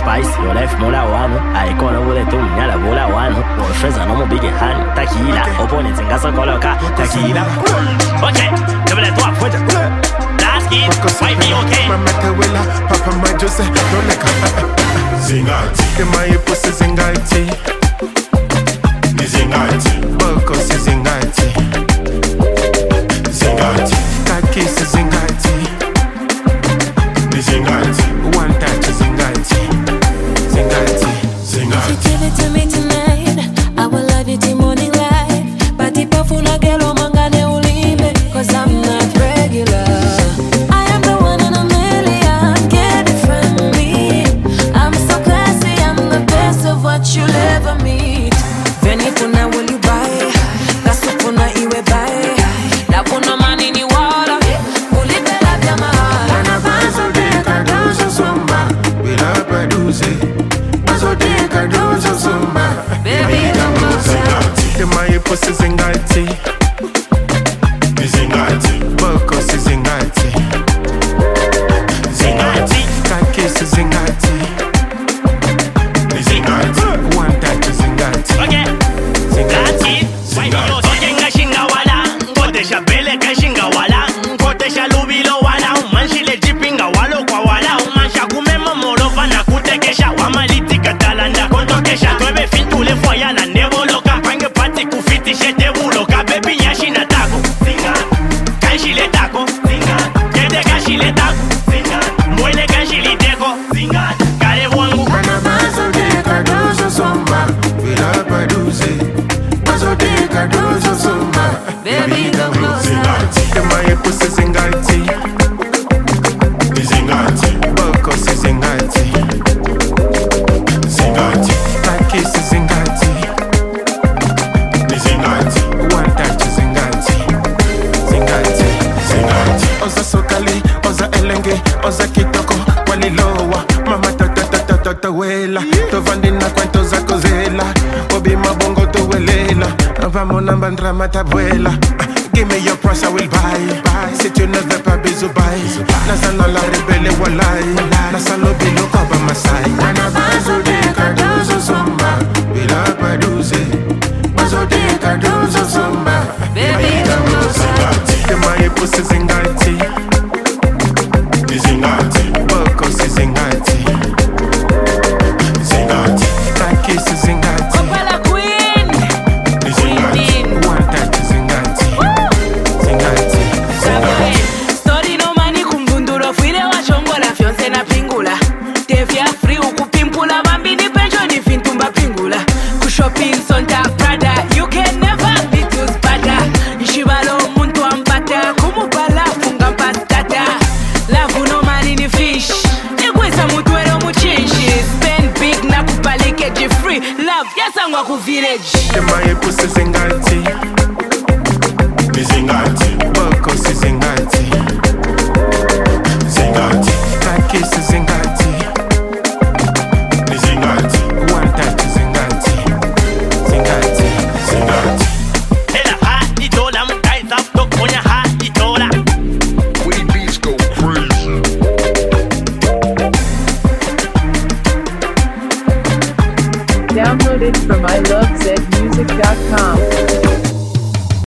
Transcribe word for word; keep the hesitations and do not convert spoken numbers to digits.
spice, your life mola wano. I kona wule tu nyala wula wano. Washweza no mo big hand. Tequila, opponents in gasa koloka. Tequila. Okay, double toi, foot. Last kid, might be okay. Mama Tawela, Papa Majose, don't like Zingati. The my pussy Zingati. Zingati. Boko Zingati. Zingati. Kaki Zingati. Zingati. One touch Zingati. Zingati. Zingati. If you give it to me tonight, I will love you till morning light. But if I full of girl, mangane ulime, cause I'm not regular. I am the one in a million, get it from me. I'm so classy, I'm the best of what you'll ever meet. Veni kuna will you buy? Kasu kuna iwe buy. La kuna mani ni wala. Ulipe la vya mahala. Wana bazo de kadozo zumba. Wila paduze. Bazo de kadozo zumba. Baby, don't go Zingati. The my pussy Zingati. Zingati. Boko Zingati. Zingati. Kaki Zingati. Zingati. One touch Zingati. Okay, that's it. Oye, ngashinga wala, kodesha bele kashinga wala, kodesha lubilo wala, umanshile jipinga walo kwa wala, umansha kumema morova na kutekesha, wamaliti katalanda kontokesha, twebe fintule foya na nevoloka, pange pati kufiti shete buloka, baby nyashi na tako, zinga, kanshile tako, zinga, kede kanshile tako, zinga, mwele kanshile teko, zinga, kare wangu. Wana bazo de kadozo zumba. Wila paduze. Bazo de kadozo zumba. Baby, don't go Zingati. The my pussy Zingati. Zingati. Boko Zingati. Zingati. Kaki Zingati. Zingati. One touch Zingati. Zingati. Zingati. Oza sokali, oza elenge, oza kitoko, walilowa. Mama tata tata tata wela. Tovandina kwento za kozela. Obi mabongo to welela. Vamona bandra matabuela. Give me your price, I will buy. buy. Si tu ne veux pas bisou bye. Nasano la rebelle walai. Nasalo bilo kaba masai. Wana bazo de kadozo zumba. Bila paduze. Bazo de kadozo zumba. Baby, don't go Zingati. The my pussy Zingati. Zingati. Boko Zingati. Zingati. Kaki Zingati. Opala Queen. Zingati. One touch Zingati. Zingati. Zingati. Story no mani kumgunduro fuire wa chongo la fiance na pingula. Devia free ukupimpula bambini penjo ni fintumba pingula. Kushopping sonta Prada, you can never be too spada. Ishibalo muntu ambata, kumubala funga pastata. Love no mani ni fish. Ekwesa mutu ero muchinshi. Spend big na kupalike ji free. Love yasangwa ku village. The my pussy Zingati. Zingati. Boko Zingati.